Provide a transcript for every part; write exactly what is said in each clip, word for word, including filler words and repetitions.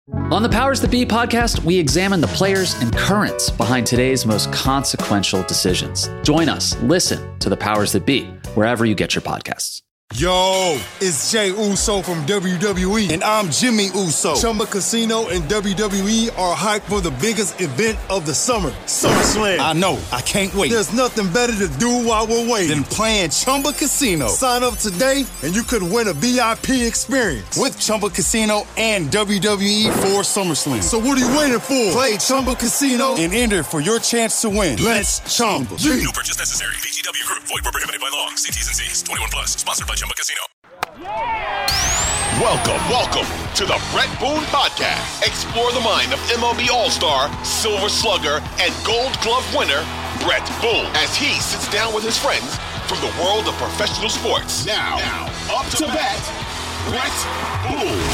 On the Powers That Be podcast, we examine the players and currents behind today's most consequential decisions. Join us, listen to the Powers That Be, wherever you get your podcasts. Yo, it's Jay Uso from W W E, and I'm Jimmy Uso. Chumba Casino and W W E are hyped for the biggest event of the summer, SummerSlam. I know, I can't wait. There's nothing better to do while we're waiting than playing Chumba Casino. Sign up today, and you could win a V I P experience with Chumba Casino and W W E for SummerSlam. So what are you waiting for? Play Chumba Casino and enter for your chance to win. Let's Chumba. No purchase necessary. V G W Group. Void where prohibited by law. See T's and C's. twenty-one plus. Sponsored by Chumba Casino. Welcome, welcome to the Bret Boone Podcast. Explore the mind of M L B All-Star, Silver Slugger, and Gold Glove winner, Bret Boone, as he sits down with his friends from the world of professional sports. Now, now up to bat, Bret Boone.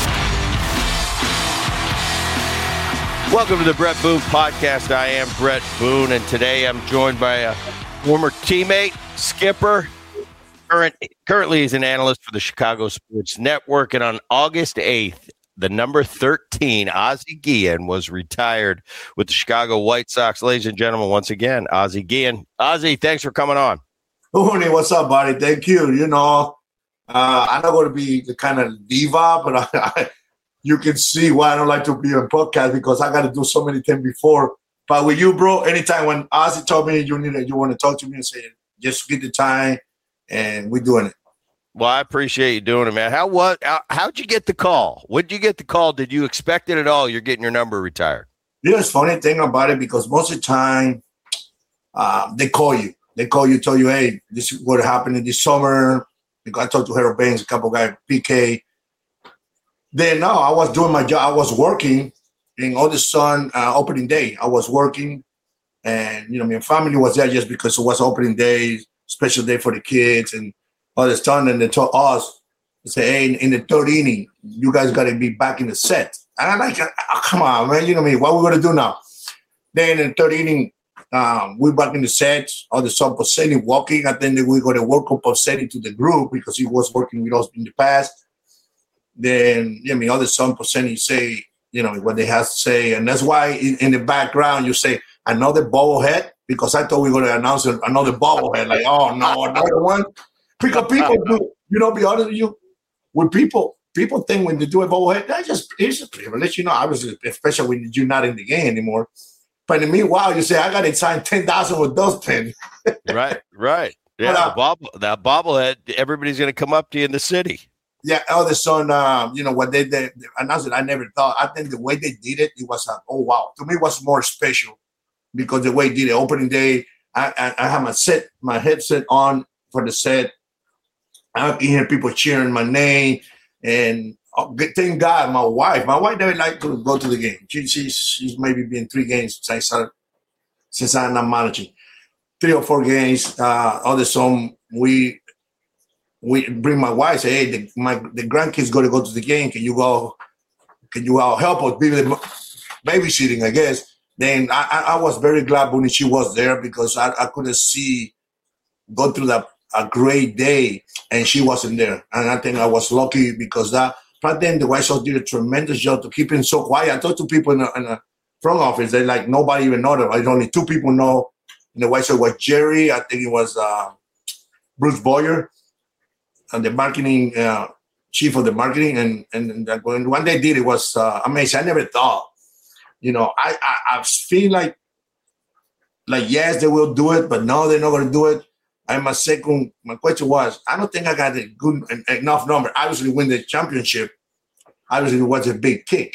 Welcome to the Bret Boone Podcast. I am Bret Boone, and today I'm joined by a former teammate, skipper. Current, currently he's an analyst for the Chicago Sports Network, and on August eighth, the number thirteen, Ozzie Guillen, was retired with the Chicago White Sox. Ladies and gentlemen, once again, Ozzie Guillen. Ozzie, thanks for coming on. Hooney, what's up, buddy? Thank you. You know, uh, I'm not going to be the kind of diva, but I, I, you can see why I don't like to be on podcast, because I got to do so many things before. But with you, bro, anytime when Ozzie told me you need, you want to talk to me and say, just get the time. And we're doing it. Well, I appreciate you doing it, man. How what? How, how'd you get the call? When did you get the call? Did you expect it at all? You're getting your number retired. You know, it's funny thing about it, because most of the time uh, they call you. They call you, tell you, hey, this is what happened in this summer. Because I talked to Harold Baines, a couple guys, P K. Then, no, I was doing my job. I was working in all the sun uh, opening day. I was working, and, you know, my family was there just because it was opening day, special day for the kids and all this stuff. And they told us, they say, hey, in, in the third inning, you guys got to be back in the set. And I'm like, oh, come on, man. You know me. What we going to do now? Then in the third inning, um, we're back in the set. All the sub Possetti walking. I think that we're going to work on Possetti to the group, because he was working with us in the past. Then, you know, all the sub Possetti say, you know, what they have to say. And that's why in, in the background, you say, another bobblehead, because I thought we were going to announce another bobblehead. Like, oh, no, another one. Because people do, you know, be honest with you, when people people think when they do a bobblehead, that just is a privilege, you know, obviously, especially when you're not in the game anymore. But in the meanwhile, you say, I got to sign ten thousand with those ten. Right, right. Yeah, but, uh, the bobble, that bobblehead, everybody's going to come up to you in the city. Yeah, all the son, um, you know, what they, they, they announced it, I never thought. I think the way they did it, it was like, oh, wow. To me, it was more special. Because the way he did it, opening day, I, I, I have my set, my headset on for the set. I can hear people cheering my name, and oh, thank God, my wife, my wife never liked to go to the game. She, she's she's maybe been three games since I started, since I'm not managing, three or four games. Uh, all the song we we bring my wife. Say, hey, the, my the grandkids got to go to the game. Can you go? Can you all help us? Be the babysitting, I guess. Then I, I was very glad when she was there, because I, I couldn't see go through that a great day, and she wasn't there. And I think I was lucky, because that. But then the White Sox did a tremendous job to keep him so quiet. I talked to people in the, in the front office. They like nobody even know them. Only two people know in the White Sox was Jerry. I think it was uh, Bruce Boyer, and the marketing uh, chief of the marketing. And and, and when one they did it was uh, amazing. I never thought. You know, I, I I feel like, like, yes, they will do it, but no, they're not going to do it. And my second, my question was, I don't think I got a good enough number. Obviously, win the championship, obviously, it was a big kick.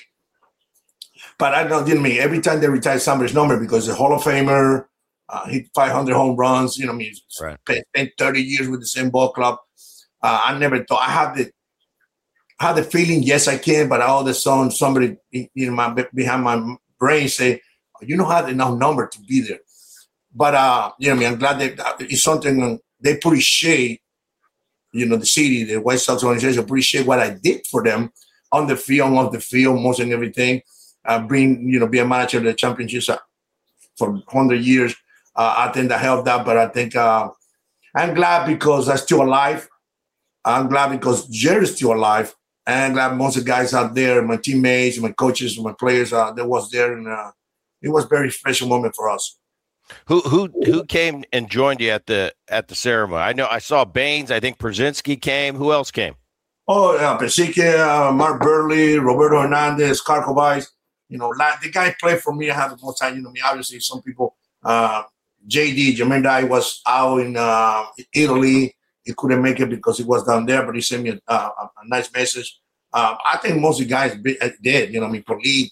But I don't, didn't mean every time they retire somebody's number, because the Hall of Famer uh, hit five hundred home runs, you know, I mean, right. Spent thirty years with the same ball club. Uh, I never thought, I had the, I had the feeling, yes, I can, but all of a sudden, somebody, you know, my, behind my brain say, you don't have enough number to be there. But, uh, you know, I mean, I'm glad that it's something they appreciate, you know, the city, the White Sox organization appreciate what I did for them on the field, off the field, most and everything. Uh, bring, you know, be a manager of the championships for one hundred years. Uh, I think that helped that, but I think uh, I'm glad because I'm still alive. I'm glad because Jerry's still alive. And I'm glad most of the guys out there, my teammates, my coaches, my players, uh, that was there, and uh, it was a very special moment for us. Who who who came and joined you at the at the ceremony? I know I saw Baines. I think Brzezinski came. Who else came? Oh, uh, Pesike, uh, Mark Burley, Roberto Hernandez, Carcovais. You know, like, the guy played for me. I have the most time. You know, I mean, obviously, some people. Uh, J D Jamendai was out in uh, Italy. He couldn't make it because he was down there, but he sent me a, a, a nice message. Um, I think most of the guys did. You know, I mean, Polit,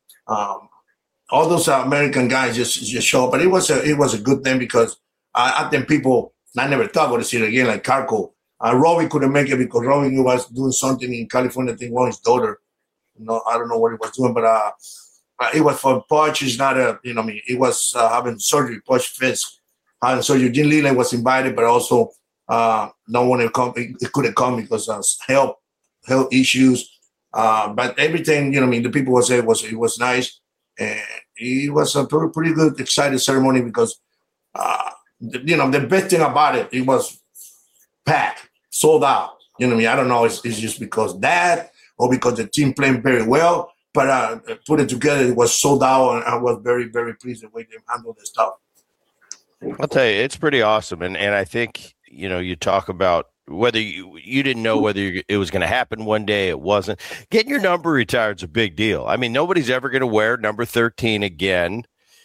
um, all those uh, American guys just just show up. But it was a it was a good thing because I, I think people. I never thought would see it again, like Carco. Uh, Robbie couldn't make it because Robbie was doing something in California. I think one his daughter. You know, I don't know what he was doing, but uh, it was for Poch. It's not a, you know, I mean, it was uh, having surgery. Poch Fisk having surgery. Eugene Leland was invited, but also uh, no one had come. It couldn't come because of health health issues. Uh, but everything, you know, I mean, the people was there was it was nice, and it was a pretty, pretty good, exciting ceremony because, uh, the, you know, the best thing about it, it was packed, sold out. You know what I mean? I don't know. It's, it's just because that or because the team playing very well. But uh, put it together, it was sold out, and I was very, very pleased with the way they handled the stuff. I'll tell you, it's pretty awesome. And and I think, you know, you talk about whether you, you didn't know whether it was going to happen one day, it wasn't. Getting your number retired is a big deal. I mean, nobody's ever going to wear number thirteen again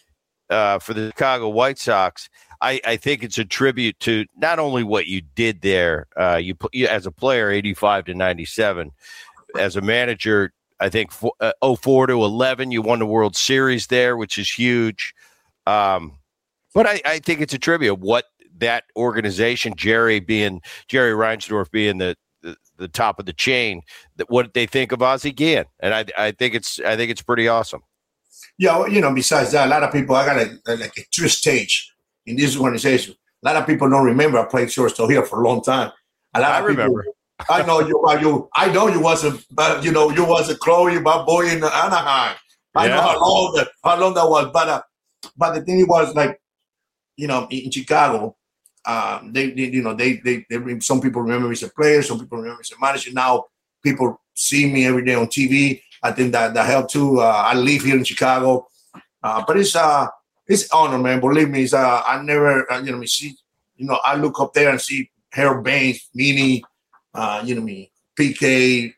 uh, for the Chicago White Sox. I, I think it's a tribute to not only what you did there, uh, you, you as a player, eighty-five to ninety-seven, as a manager, I think uh, oh four to eleven, you won the World Series there, which is huge. Um, but I, I think it's a tribute of what that organization, Jerry being Jerry Reinsdorf being the, the, the top of the chain, that what they think of Ozzie Guillen, and I I think it's I think it's pretty awesome. Yeah, well, you know, besides that, a lot of people, I got a, a, like a true stage in this organization. A lot of people don't remember I played shortstop here for a long time. A lot I of remember. People, I know you. You. I know you wasn't. But you know you was a Chloe, my boy in Anaheim. I yeah. know how long that how long that was. But uh, but the thing was like, you know, in, in Chicago, um, they, they you know they, they they some people remember me as a player, some people remember me as a manager. Now people see me every day on T V. I think that that helped too. Uh, I live here in Chicago, uh, but it's uh it's honor, man. Believe me, it's uh I never uh, you know me see you know I look up there and see Harold Baines, Meany. Uh, you know me, P K,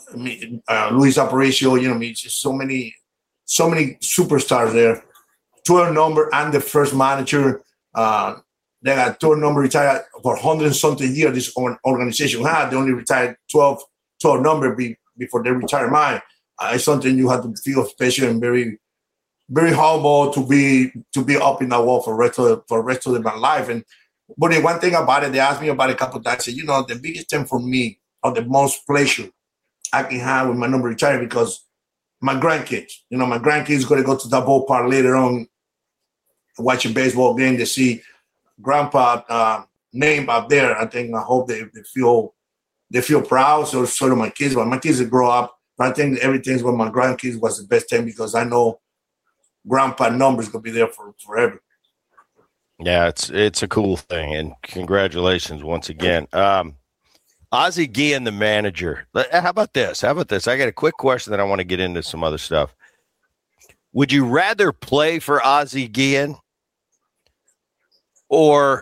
me, uh, Luis Aparicio, you know me, just so many, so many superstars there. Tour number and the first manager. Uh, they got tour number retired for one hundred and something years. This organization had they only retired twelve, twelve number be, before they retired mine. Uh, it's something you have to feel special and very, very humble to be to be up in that wall for the rest of for the rest of my life. And but the one thing about it, they asked me about it a couple of times. I said, you know, the biggest thing for me, or the most pleasure I can have with my number retired, because my grandkids, you know, my grandkids going to go to the ballpark later on, watch a baseball game. They see Grandpa uh, name out there. I think I hope they, they feel they feel proud. So sort of my kids, but my kids will grow up. But I think everything's with my grandkids was the best thing because I know Grandpa numbers going to be there for forever. Yeah, it's it's a cool thing, and congratulations once again. Um, Ozzie Guillen, the manager. How about this? How about this? I got a quick question that I want to get into some other stuff. Would you rather play for Ozzie Guillen, or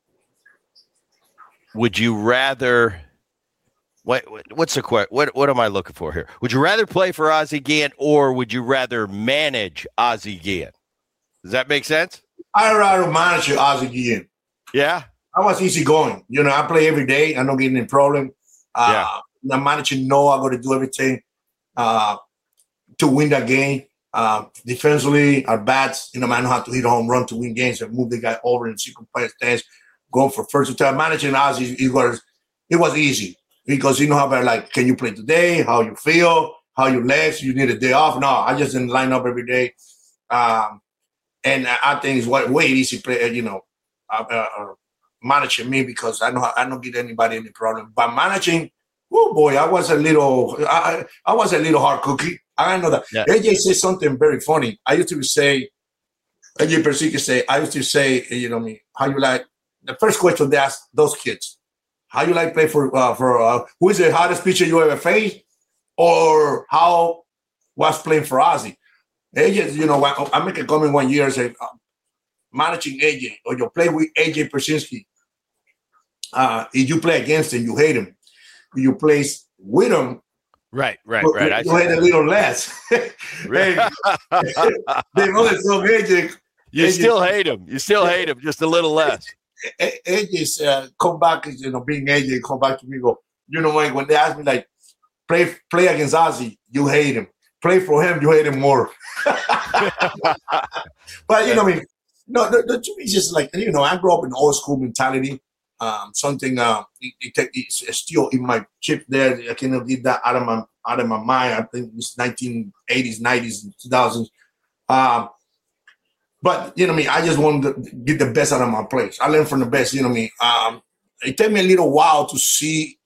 would you rather? What what's the question? What what am I looking for here? Would you rather play for Ozzie Guillen, or would you rather manage Ozzie Guillen? Does that make sense? I rather manage Ozzie Guillen. Yeah, I was easy going. You know, I play every day. I don't get any problem. Uh, yeah. The manager know I got to do everything uh, to win that game. Uh, defensively, our bats, you know, I know how to hit a home run to win games and move the guy over in second place stance, going for first time. Managing Ozzie, it was it was easy because you know how about like, can you play today? How you feel? How your legs? You need a day off? No, I just didn't line up every day. Um, And I think it's way easy play, you know, uh, uh, managing me because I know I don't get anybody any problem. But managing, oh boy, I was a little, I, I was a little hard cookie. I know that. Yeah. A J said something very funny. I used to say, A J Persica say, I used to say, you know me, how you like the first question they ask those kids, how you like play for uh, for uh, who is the hardest pitcher you ever faced? or how was playing for Ozzy. A J, you know, I, I make a comment one year, say, uh, managing A J, or you play with A J Pierzynski. Uh, if you play against him, you hate him. If you play with him, right, right, you, right. You, you hate a little less. They know that some A J. You A J, still hate him. You still hate him, just a little less. A J's uh, come back, you know, being A J, come back to me, and go, you know what? When they ask me, like, play play against Ozzy, you hate him. Play for him, you hate him more. But, you know, I mean, no, the, the, to me, it's just like, you know, I grew up in old school mentality. Um, something uh, it, it, it's still in my chip there. I cannot get that out of my out of my mind. I think it's nineteen eighties, nineties, and two thousands. Um, but you know, what I mean, I just wanted to get the best out of my players. I learned from the best. You know, what I mean, um, it took me a little while to see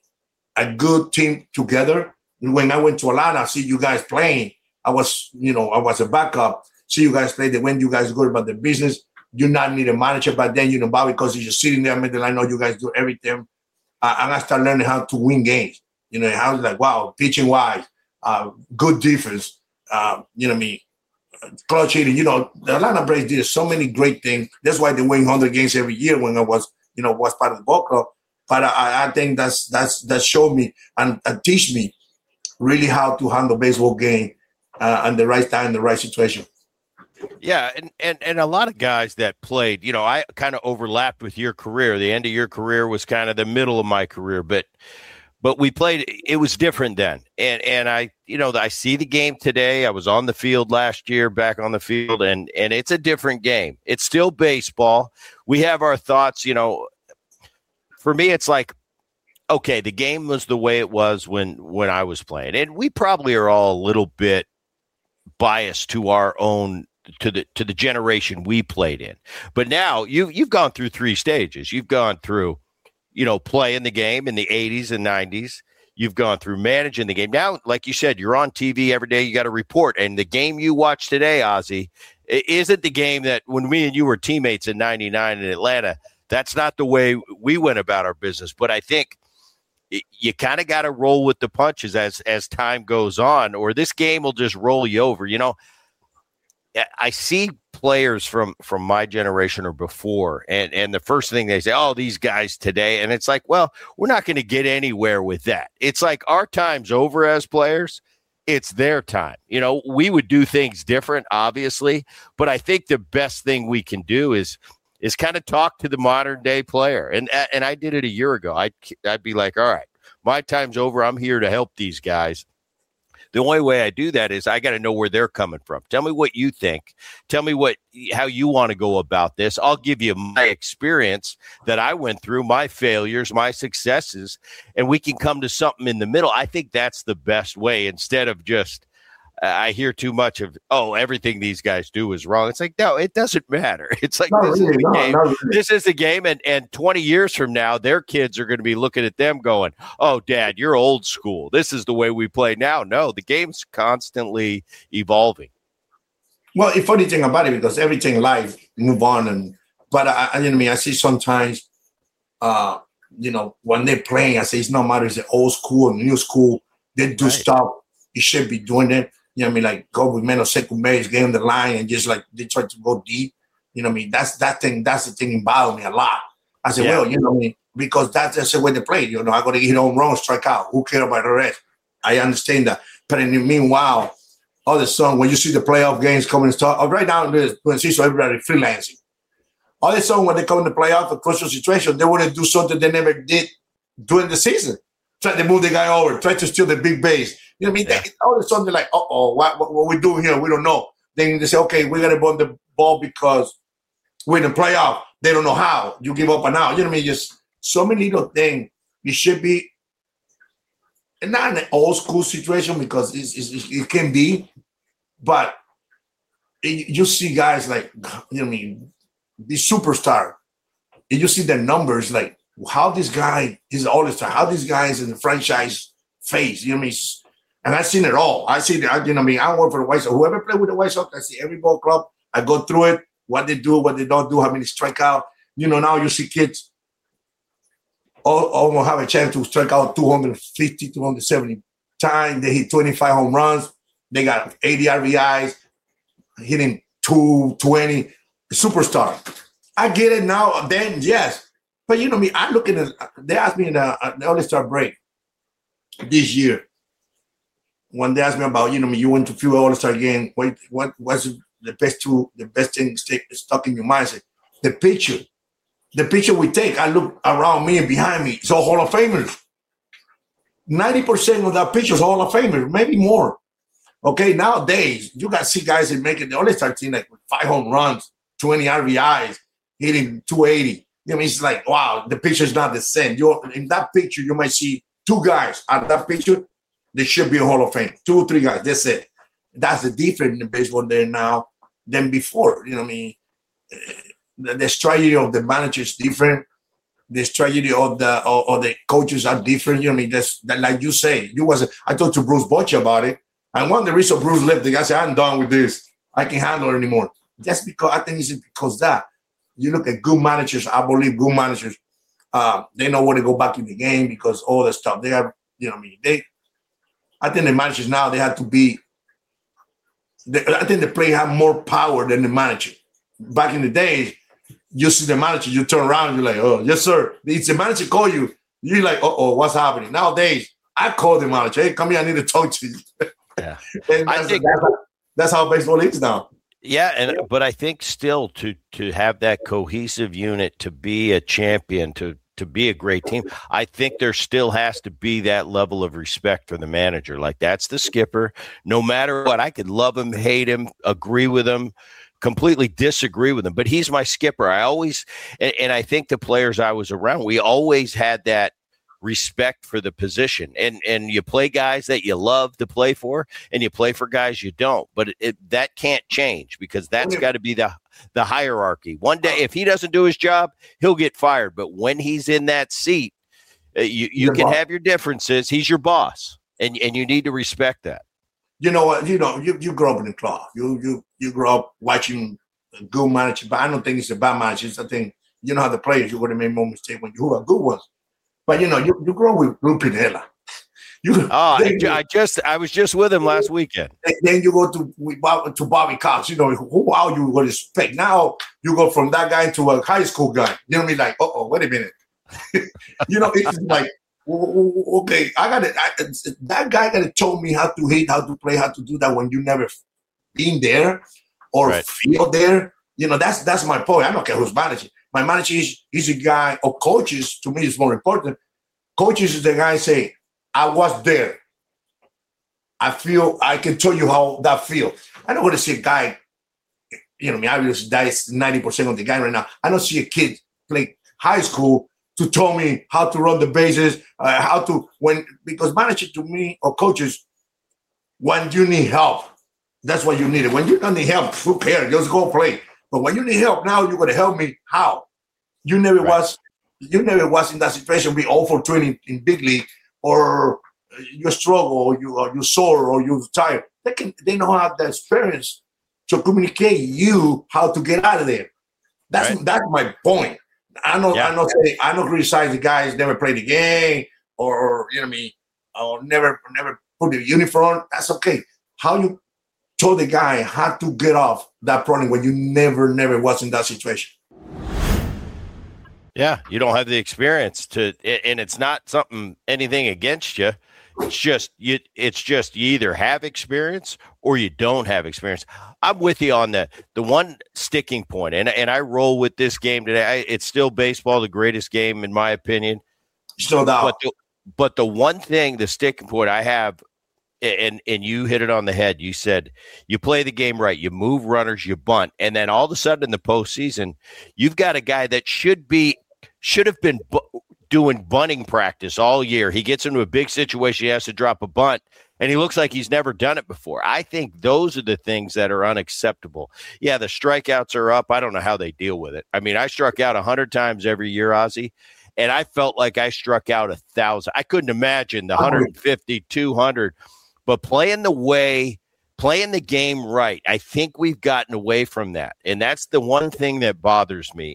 a good team together. When I went to Atlanta, I see you guys playing. I was, you know, I was a backup. See you guys play. They when you guys go about the business. You not need a manager, but then, you know, Bobby, because he's just sitting there middle. I know you guys do everything. Uh, and I start learning how to win games. You know, how like, wow, pitching wise, uh, good defense, uh, you know what I mean, clutch hitting. You know, the Atlanta Braves did so many great things. That's why they win one hundred games every year when I was, you know, was part of the ball club. But I, I think that's that's that showed me and, and teach me really how to handle baseball game uh, and the right time, the right situation. Yeah, and, and and a lot of guys that played, you know, I kind of overlapped with your career. The end of your career was kind of the middle of my career, but but we played, it was different then. And and I, you know, I see the game today. I was on the field last year, back on the field, and and it's a different game. It's still baseball. We have our thoughts, you know. For me, it's like, okay, the game was the way it was when when I was playing. And we probably are all a little bit biased to our own to the to the generation we played in. But now you you've gone through three stages. You've gone through, you know, playing the game in the eighties and nineties. You've gone through managing the game. Now, like you said, you're on T V every day. You got to report. And the game you watch today, Ozzy, isn't the game that when me and you were teammates in ninety-nine in Atlanta. That's not the way we went about our business. But I think you kind of got to roll with the punches as as time goes on, or this game will just roll you over. You know, I see players from, from my generation or before, and, and the first thing they say, oh, these guys today. And it's like, well, we're not going to get anywhere with that. It's like our time's over as players. It's their time. You know, we would do things different, obviously, but I think the best thing we can do is is kind of talk to the modern day player. And and I did it a year ago. I'd, I'd be like, all right, my time's over. I'm here to help these guys. The only way I do that is I got to know where they're coming from. Tell me what you think. Tell me what how you want to go about this. I'll give you my experience that I went through, my failures, my successes, and we can come to something in the middle. I think that's the best way instead of just uh, I hear too much of, oh, everything these guys do is wrong. It's like, no, it doesn't matter. It's like, not this really, is the no, game. really. This is the game. And, and twenty years from now, their kids are going to be looking at them going, oh, Dad, you're old school. This is the way we play now. No, the game's constantly evolving. Well, the funny thing about it, because everything life move on, and but I, I, you know, what I mean, I see sometimes, uh, you know, when they're playing, I say it's no matter, it's the old school and new school. They do Right. stuff you should be doing it. You know what I mean? Like go with men on second base, get on the line, and just like they try to go deep. You know what I mean? That's that thing. That's the thing that bothers me a lot. I said, Yeah. well, you know what I mean? Because that's just the way they play. You know, I got to hit home run, strike out. Who cares about the rest? I understand that. But in the meanwhile, all of a sudden, when you see the playoff games coming and start, oh, right now, there's so everybody freelancing. All of a sudden, when they come in the playoff, a crucial situation, they want to do something they never did during the season. Try to move the guy over, try to steal the big base. You know what I mean? Yeah. They, all of a sudden, they're like, uh-oh, what, what, what we doing here? We don't know. Then they say, okay, we're going to burn the ball because we're in the playoff. They don't know how. You give up an out. You know what I mean? Just so many little things. You should be not in an old school situation because it's, it's, it can be, but it, you see guys like, you know what I mean, the superstar, and you see the numbers, like how this guy is all this time, how these guys in the franchise face, you know what I mean? And I've seen it all. I see that, you know what I mean? I work for the White Sox. Whoever play with the White Sox, I see every ball club. I go through it, what they do, what they don't do, how many strike out. You know, now you see kids all, almost have a chance to strike out two hundred fifty, two hundred seventy time they hit twenty-five home runs. They got eighty R B Is, hitting two twenty. Superstar. I get it now. Then yes, but you know me. I look at it. They asked me in the, the All-Star break this year when they asked me about you know me. You went to few All-Star games. What what was the best two? The best thing stick, stuck in your mindset? The picture. The picture we take. I look around me and behind me. It's all Hall of Famers. ninety percent of that picture is Hall of Famers, maybe more. Okay, nowadays you got to see guys that make it the All-Star team like with five home runs, twenty R B Is, hitting two eighty. You know, it's like, wow, the picture's not the same. You in that picture, you might see two guys out of that picture. They should be a Hall of Fame. Two or three guys. That's it. That's the difference in baseball there now than before. You know what I mean? The, the strategy of the manager is different. The strategy of the of, of the coaches are different. You know what I mean? That's that, like you say. You was I talked to Bruce Bochy about it. And one of the reasons Bruce left, the guy said, I'm done with this. I can't handle it anymore. Just because I think it's because that you look at good managers, I believe good managers, uh, they know where to go back in the game because all the stuff they have, you know what I mean? They I think the managers now they have to be they, I think the player have more power than the manager. Back in the days, you see the manager, you turn around, you're like, oh, yes, sir. It's the manager call you, you're like, uh-oh, what's happening? Nowadays, I call the manager, hey, come here, I need to talk to you. Yeah. and that's, I think that's, how, that's how baseball is now. Yeah, and but I think still to to have that cohesive unit, to be a champion, to to be a great team, I think there still has to be that level of respect for the manager. Like, that's the skipper. No matter what, I could love him, hate him, agree with him, completely disagree with him, but he's my skipper. I always, and, and I think the players I was around, we always had that respect for the position, and and you play guys that you love to play for, and you play for guys you don't. But it, it, that can't change because that's got to be the the hierarchy. One day, if he doesn't do his job, he'll get fired. But when he's in that seat, uh, you you can have your differences. He's your boss, and and you need to respect that. You know what? You know you you grew up in the club. You you you grew up watching a good manager, but I don't think it's a bad manager. I think you know how the players you would have made more mistakes when you were good ones. But, you know, you, you grow with Lou Pinella. You, oh, I, I just I was just with him last weekend. Then you go to to Bobby Cox. You know, who are you going to expect? Now you go from that guy to a high school guy. You know what I mean? Like, uh-oh, wait a minute. You know, it's like, okay, I got it. That guy got to tell me how to hit, how to play, how to do that when you never been there or right. feel there. You know, that's that's my point. I don't care who's managing. My manager is he's a guy, or coaches, to me, is more important. Coaches is the guy say, I was there. I feel, I can tell you how that feels. I don't want to see a guy, you know, I mean, obviously that is ninety percent of the guy right now. I don't see a kid play high school to tell me how to run the bases, uh, how to, when, because manager to me, or coaches, when you need help, that's what you need. When you don't need help, who cares? Just go play. But when you need help now, you're gonna help me. How? You never right. was, you never was in that situation. Be zero for twenty in big league, or you struggle, or you or you sore, or you tired. They can, they know how the experience to communicate you how to get out of there. That's right. that's my point. I know yeah. I know say I don't criticize the guys never play the game, or, or you know what I mean, or never never put the uniform. That's okay. How you told the guy how to get off that problem when you never, never was in that situation. Yeah, you don't have the experience to, and it's not something, anything against you. It's just you. It's just you either have experience or you don't have experience. I'm with you on that. The one sticking point, and and I roll with this game today. I, it's still baseball, the greatest game in my opinion. Still that. But the, but the one thing, the sticking point I have. And and you hit it on the head. You said you play the game right. You move runners, you bunt, and then all of a sudden in the postseason, you've got a guy that should be should have been bu- doing bunting practice all year. He gets into a big situation. He has to drop a bunt, and he looks like he's never done it before. I think those are the things that are unacceptable. Yeah, the strikeouts are up. I don't know how they deal with it. I mean, I struck out one hundred times every year, Ozzy, and I felt like I struck out one thousand. I couldn't imagine the one hundred fifty, two hundred. But playing the way, playing the game right, I think we've gotten away from that. And that's the one thing that bothers me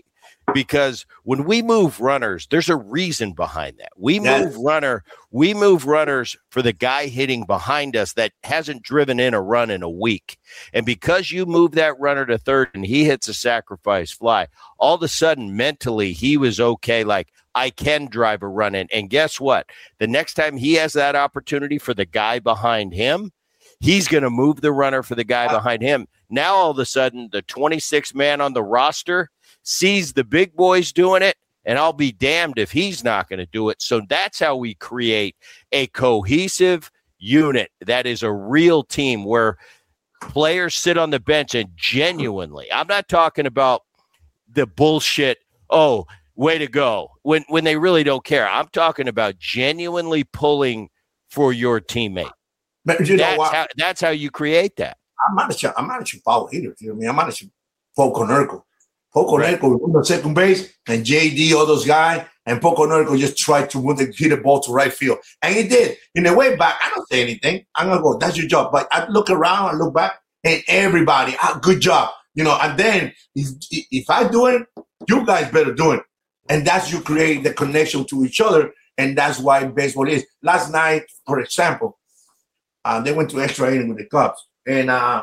because when we move runners, there's a reason behind that. We Yes. move runner, we move runners for the guy hitting behind us that hasn't driven in a run in a week. And because you move that runner to third and he hits a sacrifice fly, all of a sudden mentally he was okay, like, I can drive a run in. And guess what? The next time he has that opportunity for the guy behind him, he's going to move the runner for the guy behind him. Now, all of a sudden, the twenty-sixth man on the roster sees the big boys doing it, and I'll be damned if he's not going to do it. So that's how we create a cohesive unit that is a real team where players sit on the bench and genuinely, I'm not talking about the bullshit, oh, way to go, when when they really don't care. I'm talking about genuinely pulling for your teammate. But you know That's what? how, that's how you create that. I'm not a ch- I'm not a Chupao either. You know what I mean? I'm not a Ch- Poco Nerco. Poco Right. Nerco on the second base, and J D, all those guys, and Poco Nerco just tried to move the, hit the ball to right field. And he did. In the way back, I don't say anything. I'm going to go, that's your job. But I look around, I look back, and everybody, ah, good job. You know, and then if, if I do it, you guys better do it. And that's you create the connection to each other, and that's why baseball is. Last night, for example, uh, they went to extra inning with the Cubs, and uh,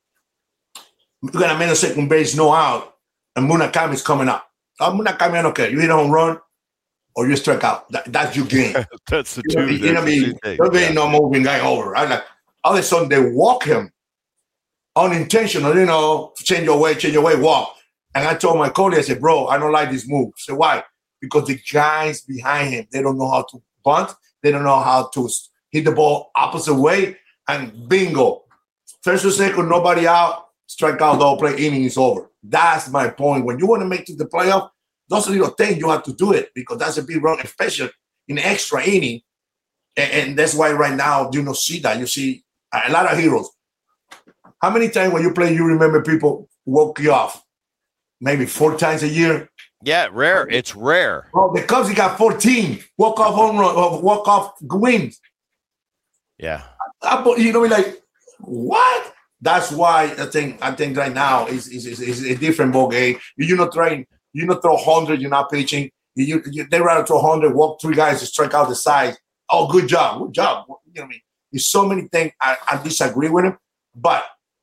we're going to make a second base, no out, and Murakami is coming up. Uh, Murakami, I don't care. You hit a home run or you strike out. That, that's your game. That's the You know, two. you know what I mean? that's the There two ain't things. no moving guy over. I like all of a sudden they walk him unintentional, you know, change your way, change your way, walk. And I told my colleague, I said, bro, I don't like this move. I said, why? Because the guys behind him, they don't know how to bunt. They don't know how to hit the ball opposite way. And bingo. First or second, nobody out, strike out, double play, inning is over. That's my point. When you want to make it to the playoff, those little things, you have to do it because that's a big run, especially in extra inning. And, and that's why right now you don't see that. You see a lot of heroes. How many times when you play, you remember people walk you off? Maybe four times a year. Yeah, rare. It's rare. Well, the Cubs, he got fourteen walk off home run, walk off wins. Yeah. I, you know, like what? That's why I think I think right now is is is a different ball game. You're not trying. You not throw hundred. You're not pitching. You, you they rather throw hundred. Walk three guys to strike out the side. Oh, good job, good job. You know what I mean? There's so many things I, I disagree with him, but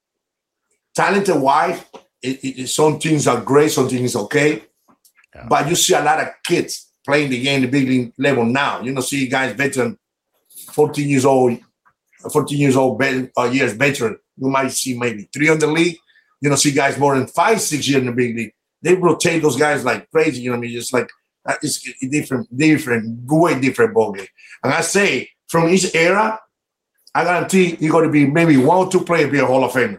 talented wise, it, it, some things are great, some things okay. Yeah. But you see a lot of kids playing the game, the big league level now. You know, see guys veteran, fourteen years old, fourteen years old, uh, years veteran. You might see maybe three on the league. You know, see guys more than five, six years in the big league. They rotate those guys like crazy. You know what I mean? Just like it's a different, different, way different ball game. And I say from each era, I guarantee you're going to be maybe one or two players be a Hall of Famer.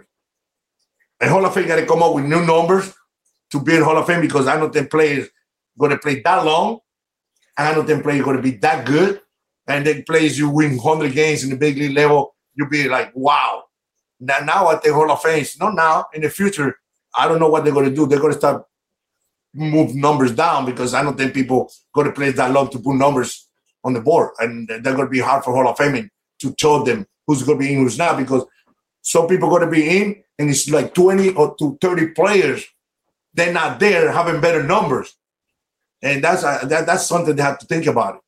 A Hall of Fame got to come up with new numbers to be in Hall of Fame because I know them players going to play that long. I know them players going to be that good. And then players you win one hundred games in the big league level, you'll be like, wow. Now, now I think Hall of Fame, not now, in the future, I don't know what they're going to do. They're going to start move numbers down because I don't think people going to play that long to put numbers on the board. And they're going to be hard for Hall of Fame to tell them who's going to be in, who's not, because some people are going to be in, and it's like twenty or to thirty players. They're not there having better numbers. And that's a, that, that's something they have to think about.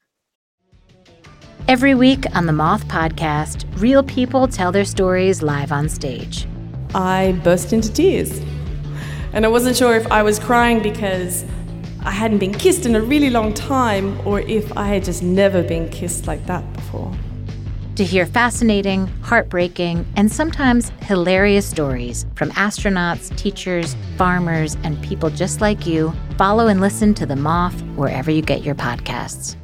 Every week on the Moth Podcast, real people tell their stories live on stage. I burst into tears. And I wasn't sure if I was crying because I hadn't been kissed in a really long time or if I had just never been kissed like that before. To hear fascinating, heartbreaking, and sometimes hilarious stories from astronauts, teachers, farmers, and people just like you, follow and listen to The Moth wherever you get your podcasts.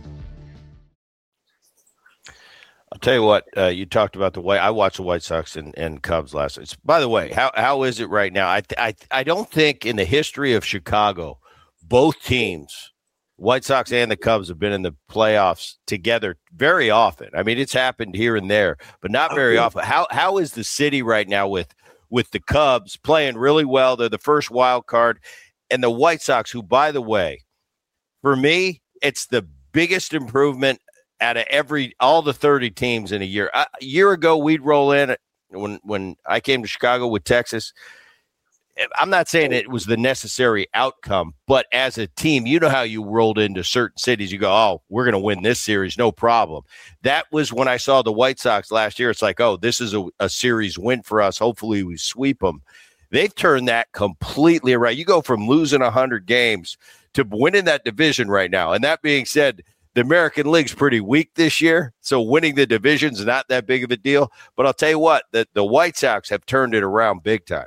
I'll tell you what, uh, you talked about the White. I watched the White Sox and, and Cubs last night. By the way, how how is it right now? I, I I don't think in the history of Chicago, both teams, White Sox and the Cubs, have been in the playoffs together very often. I mean, it's happened here and there, but not very often. How how is the city right now with with the Cubs playing really well? They're the first wild card, and the White Sox, who, by the way, for me, it's the biggest improvement out of every all the thirty teams in a year. A year ago, we'd roll in when when I came to Chicago with Texas. I'm not saying it was the necessary outcome, but as a team, you know how you rolled into certain cities. You go, oh, we're going to win this series, no problem. That was when I saw the White Sox last year. It's like, oh, this is a, a series win for us. Hopefully we sweep them. They've turned that completely around. You go from losing one hundred games to winning that division right now. And that being said, the American League's pretty weak this year, so winning the division's not that big of a deal. But I'll tell you what, the, the White Sox have turned it around big time.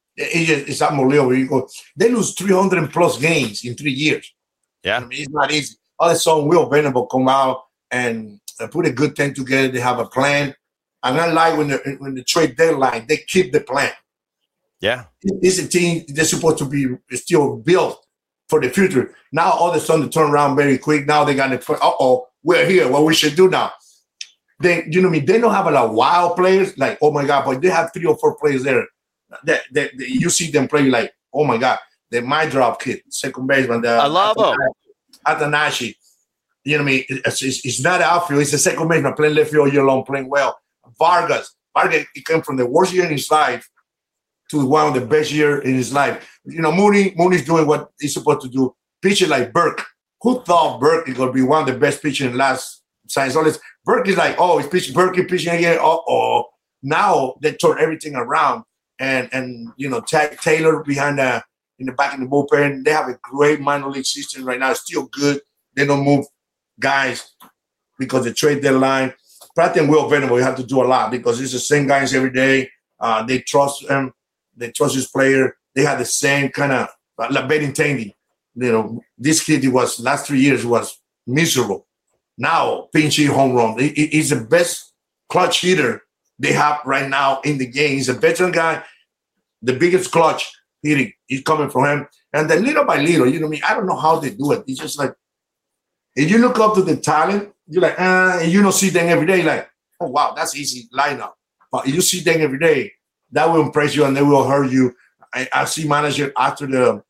It's unbelievable. You go, they lose three hundred plus games in three years. Yeah. I mean, it's not easy. All of a sudden, Will Venable come out and uh, put a good thing together. They have a plan. And I like when the, when the trade deadline, they keep the plan. Yeah. It's a team they're supposed to be still built for the future. Now, all of a sudden, they turn around very quick. Now they got to, uh-oh, we're here. What we should do now? They, you know what I mean? They don't have a lot of wild players. Like, oh, my God, but they have three or four players there. That, that, that you see them play like, oh, my God, the my drop kid, second baseman. The, I love him. Atanashi. You know what I mean? It's, it's, it's not an outfield. It's a second baseman playing left field all year long, playing well. Vargas. Vargas, he came from the worst year in his life to one of the best years in his life. You know, Mooney, Mooney's doing what he's supposed to do. Pitching like Burke. Who thought Burke is going to be one of the best pitchers in the last science? All this. Burke is like, oh, he's pitching, Burke is pitching again. Uh-oh. Now they turn everything around. And, and you know, Tag Taylor behind the, in the back in the bullpen. They have a great minor league system right now. It's still good. They don't move guys because they trade deadline. Pratt and Will Venable, you have to do a lot because it's the same guys every day. Uh, they trust him. They trust his player. They had the same kind of like Benintendi. You know, this kid, he was last three years was miserable. Now, pinch hit home run. He, he's the best clutch hitter they have right now in the game. He's a veteran guy. The biggest clutch hitting is coming from him. And then little by little, you know what I mean? I don't know how they do it. It's just like, if you look up to the talent, you're like, ah, and you don't see them every day, like, oh, wow, that's easy lineup. But you see them every day, that will impress you and they will hurt you. I, I see manager after the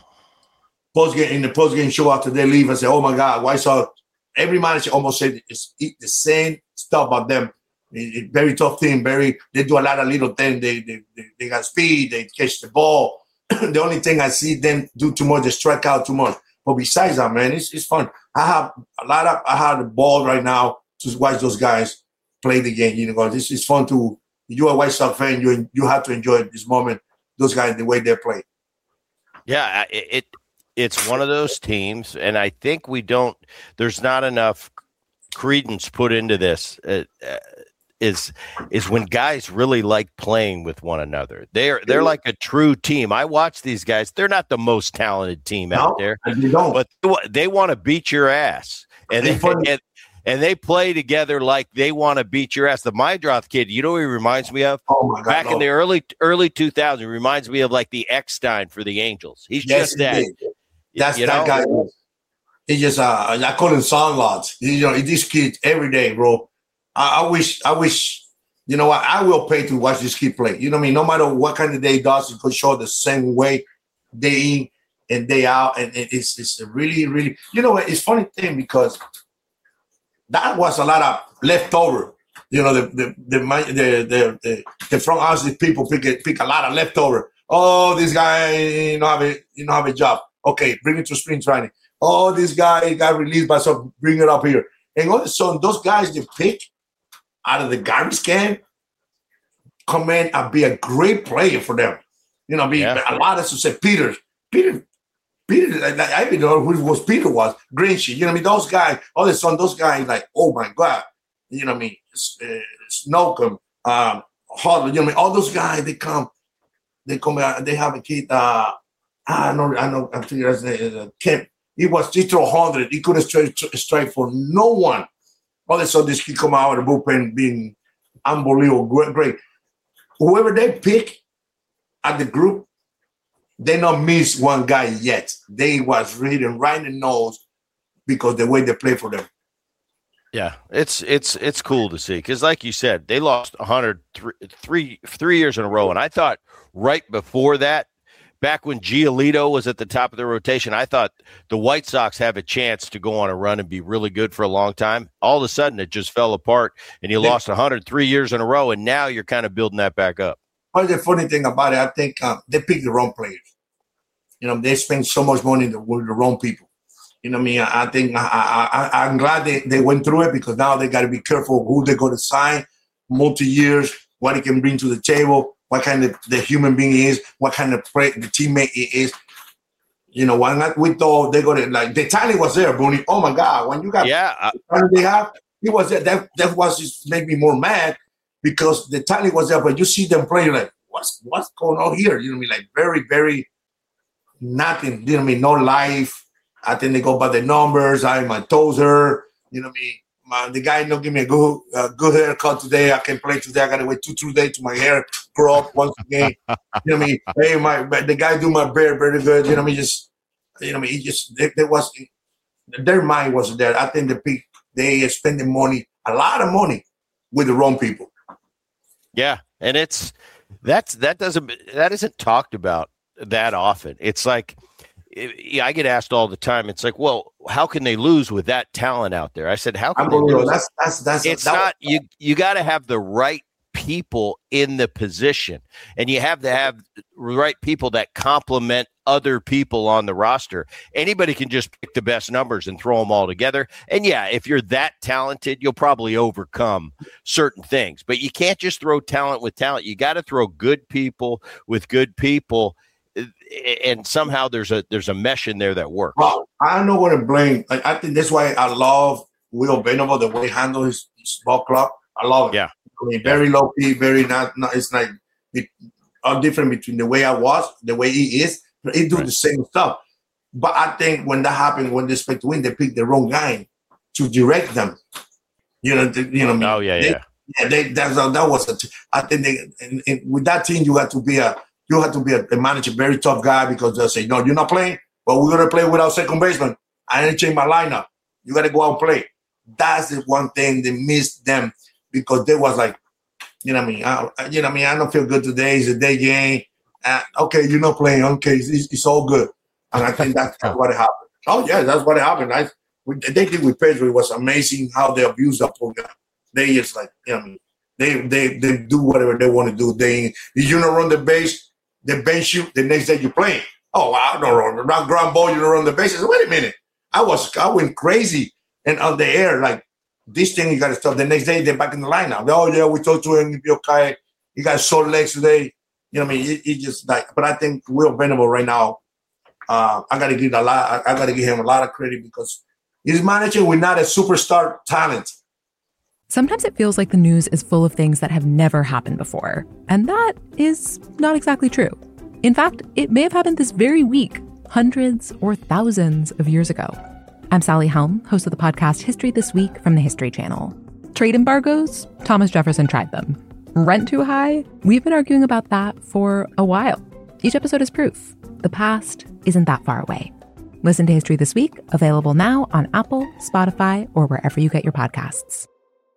post-game, in the post-game show after they leave and say, oh, my God, why so? Every manager almost said it's the same stuff about them. It, very tough team, very, they do a lot of little things. They, they, they, they got speed, they catch the ball. The only thing I see them do too much is strike out too much. But besides that, man, it's, it's fun. I have a lot of, I have the ball right now to watch those guys play the game. You know, this is fun to, you're a White Sox fan, you you have to enjoy this moment, those guys, the way they play. Yeah, it, it it's one of those teams, and I think we don't, there's not enough credence put into this, uh, uh, is is when guys really like playing with one another. They're they're like a true team. I watch these guys. They're not the most talented team no, out there, but they want to beat your ass. And they, and, and they play together like they want to beat your ass. The Mydroth kid, you know what he reminds me of? Oh my God, Back no. in the early early two thousands, he reminds me of like the Eckstein for the Angels. He's yes, just that. He That's you that know? guy. He just, uh, I call him Sandlots. You know, this kid every day, bro. I, I wish, I wish, you know what, I will pay to watch this kid play. You know what I mean? No matter what kind of day he does, he could show the same way day in and day out. And it's it's a really, really, you know what, it's funny thing because that was a lot of leftover. You know, the the the the the, the, the front office people pick a, pick a lot of leftover. Oh, this guy, you know, have a you know have a job. Okay, bring it to spring training. Oh, this guy got released by some, bring it up here. And all of a sudden, those guys they pick out of the garbage can come in and be a great player for them. You know, be yeah. a lot of say Peter, Peter, Peter. I didn't know who was Peter was Grinchy. You know what I mean? Those guys, all of a sudden, those guys like, oh my God. You know what I mean? Uh, Snowcomb, um, Hartley. You know what I mean? All those guys, they come, they come out. They have a kid. Uh, I know, I know. I think that's uh, Kemp. He was he threw one hundred. He couldn't strike, strike for no one. All of a sudden, this kid come out of the bullpen being unbelievable, great, great. Whoever they pick at the group, they not miss one guy yet. They was reading right in the nose because the way they play for them. Yeah, it's it's it's cool to see because, like you said, they lost one hundred three, three, three years in a row, and I thought right before that, back when Giolito was at the top of the rotation, I thought the White Sox have a chance to go on a run and be really good for a long time. All of a sudden, it just fell apart, and you yeah. lost one hundred three years in a row, and now you're kind of building that back up. But the funny thing about it, I think um, they picked the wrong players. You know, they spend so much money with the wrong people. You know what I mean? I, I think I, I, I, I'm glad they, they went through it because now they got to be careful who they're going to sign, multi-years, what he can bring to the table, what kind of the human being he is, what kind of play, the teammate he is. You know, why not? We thought they're going to, like, the talent was there, Booney. Oh, my God. When you got yeah, the talent they have, he was there. That, that was just made me more mad because the talent was there, but you see them play, you're like, what's, what's going on here? You know what I mean? Like, very, very nothing. You know what I mean? No life. I think they go by the numbers. I'm a Tozer. You know what I mean? My, the guy don't give me a good uh, good haircut today. I can play today. I got to wait two, three days to my hair grow up once again. You know what I mean? Hey, my the guy do my beard very good. You know what I mean? Just, you know what I mean? He just, there was, their mind wasn't there. I think the people, they are spending money, a lot of money with the wrong people. Yeah. And it's, that's, that doesn't, that isn't talked about that often. It's like, it, I get asked all the time. It's like, well, how can they lose with that talent out there? I said, how can they lose? That's, that's, that's, it's that not, was, you, you got to have the right people in the position, and you have to have the right people that complement other people on the roster. Anybody can just pick the best numbers and throw them all together. And yeah, if you're that talented, you'll probably overcome certain things, but you can't just throw talent with talent. You got to throw good people with good people. And somehow there's a there's a mesh in there that works. Well, I don't know what to blame. Like, I think that's why I love Will Venable, the way he handles his, his ball club. I love it. Yeah. I mean, very low key, very not, not it's like it, all different between the way I was, the way he is. He do right. the same stuff. But I think when that happened, when they expect to win, they picked the wrong guy to direct them. You know, the, you know. Oh yeah, they, yeah. Yeah, they, that's, that was. A, I think they, and, and with that team, you have to be a you have to be a, a manager, very tough guy, because they'll say, no, you're not playing. But we're gonna play without second baseman. I didn't change my lineup. You got to go out and play. That's the one thing they missed them, because they was like, you know what I mean? I, you know what I mean? I don't feel good today. It's a day game. Uh, okay, you're not playing. Okay, it's, it's all good. And I think that's, that's what happened. Oh, yeah, that's what happened. I, we, they did with Pedro. It was amazing how they abused that program. They just like, you know what I mean? They, they, they do whatever they want to do. They, if you don't run the base, they bench you. The next day you're playing. Oh, I don't run. Around ground ball, you don't run the bases. Wait a minute. I was, I went crazy. And on the air, like, this thing you got to stop. The next day, they're back in the lineup. Oh, yeah, we talked to him. He'll be okay. He got sore legs today. You know what I mean? He, he just like, but I think Will Venable right now, uh, I got to give a lot. I, I got to give him a lot of credit, because he's managing with not a superstar talent. Sometimes it feels like the news is full of things that have never happened before. And that is not exactly true. In fact, it may have happened this very week, hundreds or thousands of years ago. I'm Sally Helm, host of the podcast History This Week from the History Channel. Trade embargoes? Thomas Jefferson tried them. Rent too high? We've been arguing about that for a while. Each episode is proof. The past isn't that far away. Listen to History This Week, available now on Apple, Spotify, or wherever you get your podcasts.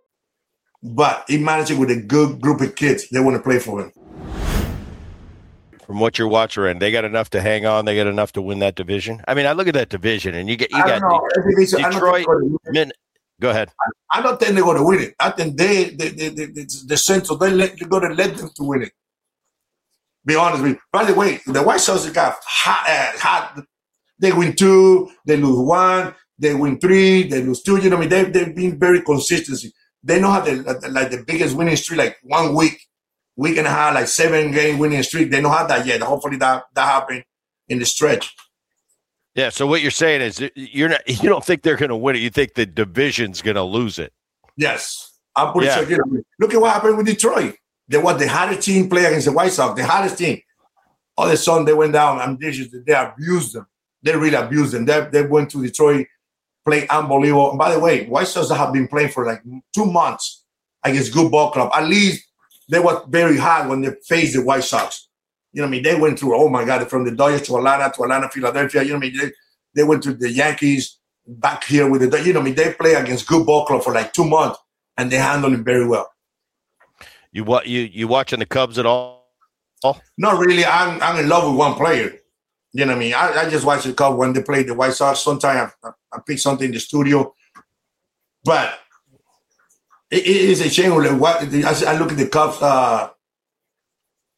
But he managed it with a good group of kids. They want to play for him. From what you're watching, and they got enough to hang on. They got enough to win that division. I mean, I look at that division, and you get you got De- Detroit. Min- Go ahead. I don't think they're going to win it. I think they, they, they, they, they the Central, they let, they're going to let them to win it. Be honest with you. By the way, the White Sox got hot, uh, hot. They win two, they lose one, they win three, they lose two. You know what I mean? They, they've been very consistent. They know how to, like, the biggest winning streak, like one week, week and a half, like seven game winning streak. They don't have that yet. Hopefully that that happen in the stretch. Yeah. So what you're saying is you're not, you don't think they're going to win it. You think the division's going to lose it. Yes, I'm pretty yeah. sure. You know, look at what happened with Detroit. They were the hardest team play against the White Sox. The hardest team. All of a sudden they went down. And they, just, they abused them. They really abused them. They, they went to Detroit. Play unbelievable. And by the way, White Sox have been playing for like two months against good ball club. At least they were very hard when they faced the White Sox. You know what I mean? They went through, oh my God, from the Dodgers to Atlanta, to Atlanta, Philadelphia. You know what I mean? They, they went to the Yankees, back here with the, you know what I mean? They play against good ball club for like two months, and they handle it very well. You what? You you watching the Cubs at all? Oh. Not really. I'm I'm in love with one player. You know what I mean? I, I just watch the Cubs when they play the White Sox. Sometimes I, I pick something in the studio. But it, it is a shame. What, I look at the Cubs. Uh,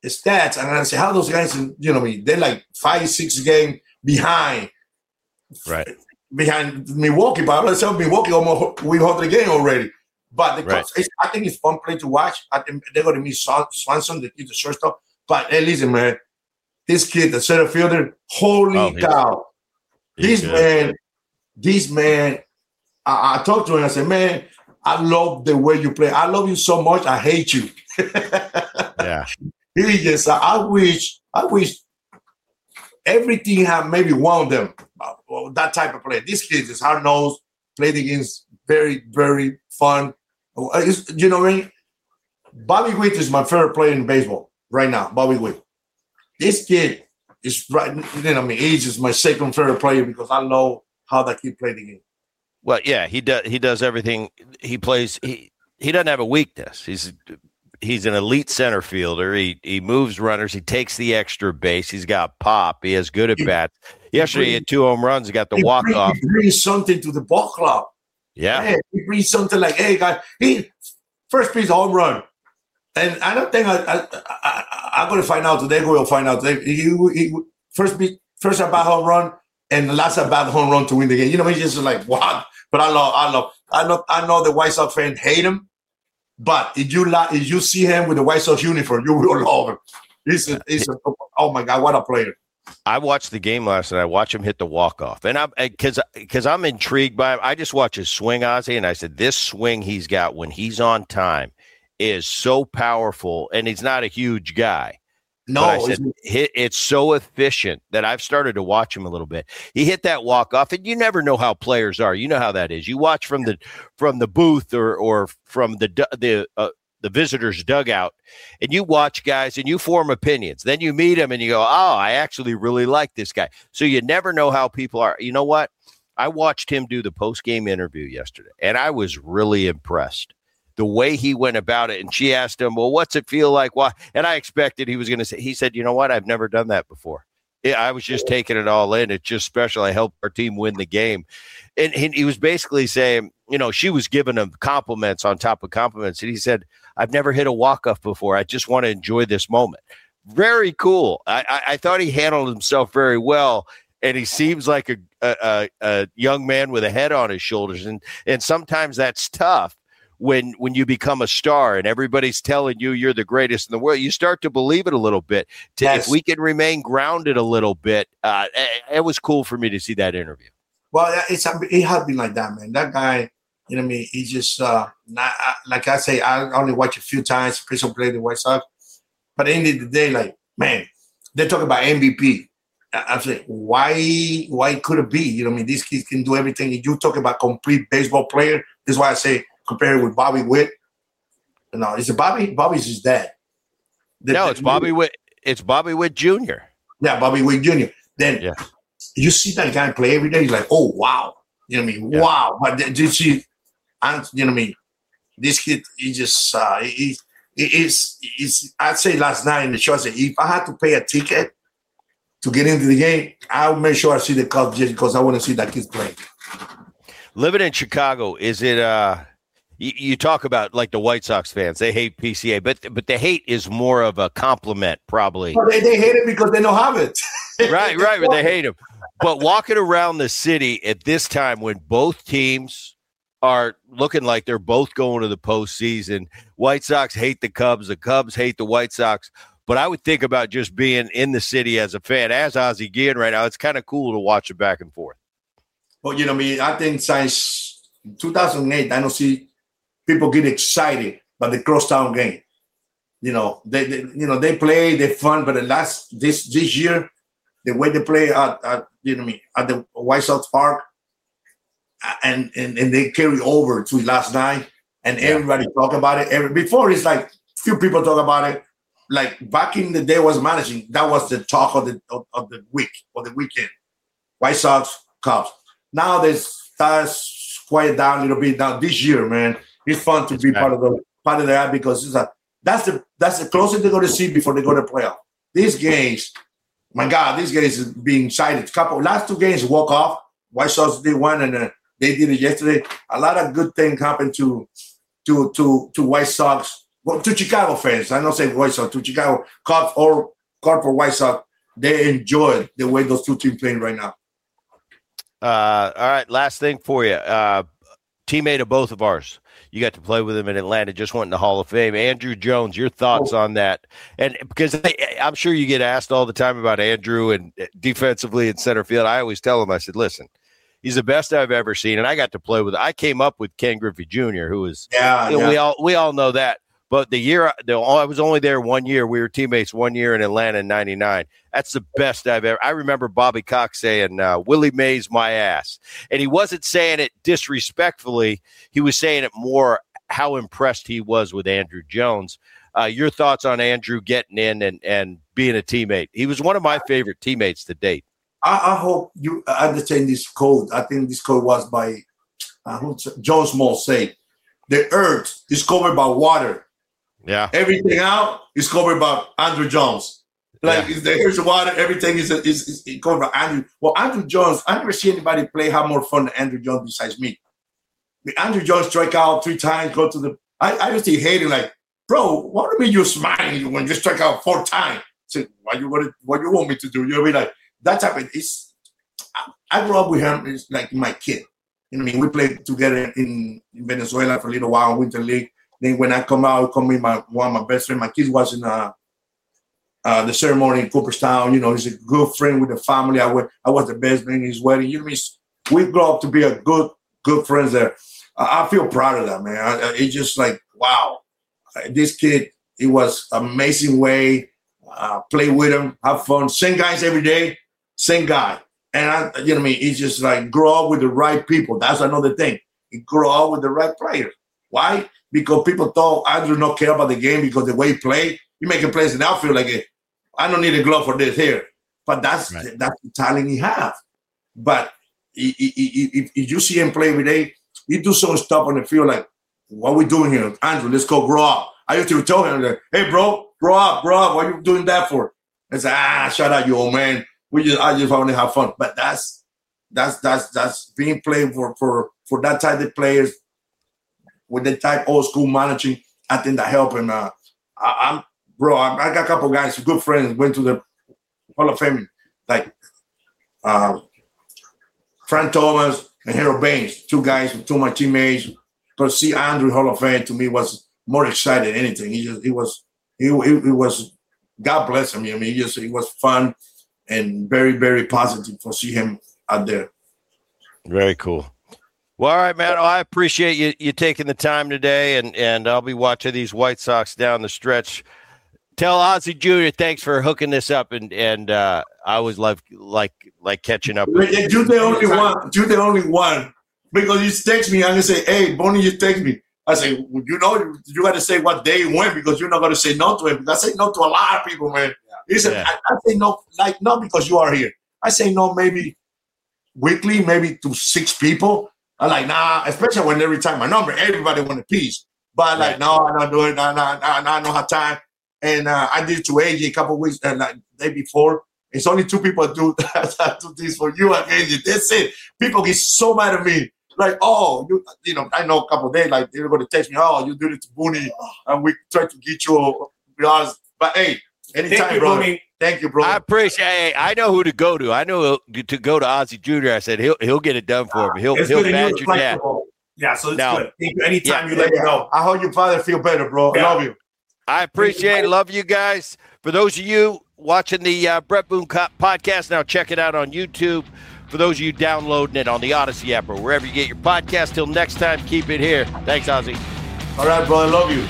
stats, and I say, how those guys, you know, I mean, they're like five, six game behind, right? Behind Milwaukee, but let's say Milwaukee almost win one hundred game already. But the right. it's, I think it's fun play to watch. I think they're going to meet Swanson, the kid, the shortstop. But hey, listen, man, this kid, the center fielder, holy oh, cow, this good. man, this man. I, I talked to him. I said, man, I love the way you play. I love you so much. I hate you. Yeah. He just, I wish, I wish everything had maybe one of them. Uh, that type of play. This kid is hard nosed, played against very, very fun. It's, you know what I mean? Bobby Witt is my favorite player in baseball right now. Bobby Witt. This kid is right. You know what I mean? He's just my second favorite player because I know how that kid played the game. Well, yeah, he does. He does everything. He plays. He he doesn't have a weakness. He's he's an elite center fielder. He he moves runners. He takes the extra base. He's got pop. He has good at bats. Yesterday, he had two home runs. He got the walk off. He brings something to the ball club. Yeah, man, he brings something like, hey, guys, he first piece home run, and I don't think I, I, I I'm going to find out today. We'll find out today. He, he first beat first at bat home run and the last at bat home run to win the game. You know, he's just like wow. But I love, I love, I know, I know the White Sox fans hate him. But if you like, if you see him with the White Sox uniform, you will love him. He's, a, he's a, oh my God, what a player! I watched the game last night. I watched him hit the walk off, and I'm because because I'm intrigued by him. I just watched his swing, Ozzy, and I said this swing he's got when he's on time is so powerful, and he's not a huge guy. No, I said, it's so efficient that I've started to watch him a little bit. He hit that walk off, and you never know how players are. You know how that is. You watch from the from the booth or or from the the uh, the visitors' dugout, and you watch guys and you form opinions. Then you meet them and you go, "Oh, I actually really like this guy." So you never know how people are. You know what? I watched him do the post game interview yesterday, and I was really impressed. The way he went about it, and she asked him, well, what's it feel like? Why? And I expected he was going to say, he said, you know what? I've never done that before. I was just taking it all in. It's just special. I helped our team win the game. And he was basically saying, you know, she was giving him compliments on top of compliments. And he said, I've never hit a walk-off before. I just want to enjoy this moment. Very cool. I, I, I thought he handled himself very well. And he seems like a, a, a young man with a head on his shoulders. And, and sometimes that's tough. When when you become a star and everybody's telling you you're the greatest in the world, you start to believe it a little bit. To, yes. If we can remain grounded a little bit, uh, it, it was cool for me to see that interview. Well, it's it has been like that, man. That guy, you know what I mean? He just, uh, not, like I say, I only watch a few times, Christian play the White Sox. But at the end of the day, like, man, they're talking about M V P. I say, why why could it be? You know what I mean? These kids can do everything. You talk about complete baseball player. This is why I say, compared with Bobby Witt. No, is it Bobby? Bobby's his dad. The, no, the, it's Bobby Witt. It's Bobby Witt Junior Yeah, Bobby Witt Junior Then yeah. you see that guy play every day. He's like, oh, wow. You know what I mean? Yeah. Wow. But did you see, and you know what I mean? This kid, he just, uh, he, he is, he's, I'd say last night in the show, I said, if I had to pay a ticket to get into the game, I'll make sure I see the Cubs just because I want to see that kid play. Living in Chicago, is it, uh, You, you talk about like the White Sox fans, they hate P C A, but but the hate is more of a compliment, probably. Well, they, they hate it because they don't have it. right, right, but they hate him. But walking around the city at this time when both teams are looking like they're both going to the postseason, White Sox hate the Cubs, the Cubs hate the White Sox. But I would think about just being in the city as a fan, as Ozzie Guillen right now. It's kind of cool to watch it back and forth. Well, you know, I mean, I think since two thousand eight, I don't see people get excited by the crosstown game. You know, they, they you know they play, they're fun, but the last this this year, the way they play at, at you know me at the White Sox Park, and and, and they carry over to last night, and yeah. everybody talk about it. Every, before it's like few people talk about it. Like back in the day, I was managing, that was the talk of the of, of the week or the weekend. White Sox, Cubs. Now there's starts quiet down a little bit. Now this year, man, it's fun to be part of the part of that because it's a, that's the that's the closest they're going to see before they go to playoff. These games, my God, these games is being excited. Couple last two games walk off. White Sox did one, and uh, they did it yesterday. A lot of good things happened to to to to White Sox well, to Chicago fans, I don't say White Sox, to Chicago Cubs or Cubs or White Sox, they enjoy the way those two teams playing right now. Uh, all right, last thing for you. Uh, teammate of both of ours. You got to play with him in Atlanta, just went in the Hall of Fame. Andruw Jones, your thoughts oh. on that? And because I, I'm sure you get asked all the time about Andruw and defensively in center field. I always tell him, I said, listen, he's the best I've ever seen. And I got to play with, I came up with Ken Griffey Junior, who was, yeah, you know, yeah. we all, we all know that. But the year, the, I was only there one year. We were teammates one year in Atlanta in ninety-nine. That's the best I've ever. I remember Bobby Cox saying, uh, Willie Mays my ass. And he wasn't saying it disrespectfully. He was saying it more how impressed he was with Andruw Jones. Uh, your thoughts on Andruw getting in and, and being a teammate? He was one of my favorite teammates to date. I, I hope you understand this code. I think this code was by uh, John Small say, the earth is covered by water. Yeah. Everything out is covered by Andruw Jones. Like, yeah. if there's water, everything is, is, is covered by Andruw. Well, Andruw Jones, I never see anybody play have more fun than Andruw Jones besides me. Andruw Jones strike out three times, go to the – I I used to hate it like, bro, what do you mean you're smiling when you strike out four times? I said, what you, what, what you want me to do? You'll be like, that type of – it's. I grew up with him. It's like my kid. You know what I mean? We played together in, in Venezuela for a little while, Winter League. Then when I come out, I come with my one of my best friends. My kids was in uh, uh, the ceremony in Cooperstown. You know, he's a good friend with the family. I was, I was the best man in his wedding. You know what I mean? We grew up to be a good, good friends there. I, I feel proud of that, man. I, it's just like, wow. This kid, it was amazing way. Uh, play with him, have fun. Same guys every day, same guy. And, I, you know what I mean? It's just like grow up with the right people. That's another thing. You grow up with the right players. Why? Because people thought Andruw not care about the game because the way he play, he making plays in the outfield like, a, I don't need a glove for this here. But that's right. That's the talent he have. But he, he, he, if, if you see him play every day, he do some stuff on the field like, what we doing here? Andruw, let's go grow up. I used to tell him, like, hey, bro, grow up, grow up. What are you doing that for? I said, ah, shut up, you old man. We just, I just want to have fun. But that's that's that's that's being played for for for that type of players with the type old school managing. I think that help him. Uh, I, I'm bro. I, I got a couple guys, good friends, went to the Hall of Fame, like uh, Frank Thomas and Harold Baines, two guys, two of my teammates. To see Andruw Hall of Fame to me was more exciting than anything. He just he was he he, he was God bless him. I mean, he just it was fun. And very, very positive to see him out there. Very cool. Well, all right, man. Well, I appreciate you you taking the time today, and, and I'll be watching these White Sox down the stretch. Tell Ozzie Junior thanks for hooking this up, and and uh, I always love like like catching up. With you. You're the only one. You're the only one because you text me and you say, "Hey, Bonnie, you text me." I say, well, you know, you got to say what day it went because you're not going to say no to him. Because I say no to a lot of people, man. He said, yeah. I, I say no, like not because you are here. I say no, maybe weekly, maybe to six people. I'm like, nah, especially when every time my number, everybody want a piece. But like, right. no, I'm not doing it. No, no, no, I don't have time. And uh, I did it to A J a couple of weeks, uh, like the day before. It's only two people do, do this for you and A J. That's it. People get so mad at me. Like, oh, you, you know, I know a couple of days, like, they're going to text me, oh, you did it to Booney, and we try to get you. But hey, anytime, Thank you, bro. Booney. Thank you, bro. I appreciate it. I know who to go to. I know to go to Ozzie Junior I said he'll he'll get it done for me. He'll it's he'll badge you down. Yeah, so it's now, good. Anytime yeah, you let yeah. me know. I hope your father feel better, bro. Yeah. I love you. I appreciate it. Love you guys. For those of you watching the uh, Bret Boone Co- podcast now, check it out on YouTube. For those of you downloading it on the Odyssey app or wherever you get your podcast. Till next time, keep it here. Thanks, Ozzie. All right, bro. I love you.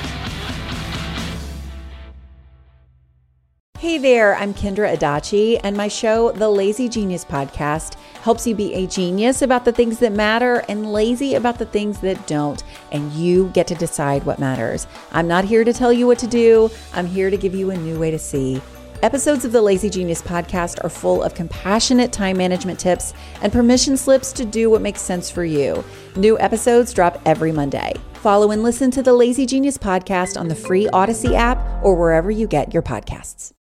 Hey there, I'm Kendra Adachi, and my show, The Lazy Genius Podcast, helps you be a genius about the things that matter and lazy about the things that don't, and you get to decide what matters. I'm not here to tell you what to do. I'm here to give you a new way to see. Episodes of the Lazy Genius Podcast are full of compassionate time management tips and permission slips to do what makes sense for you. New episodes drop every Monday. Follow and listen to the Lazy Genius Podcast on the free Odyssey app or wherever you get your podcasts.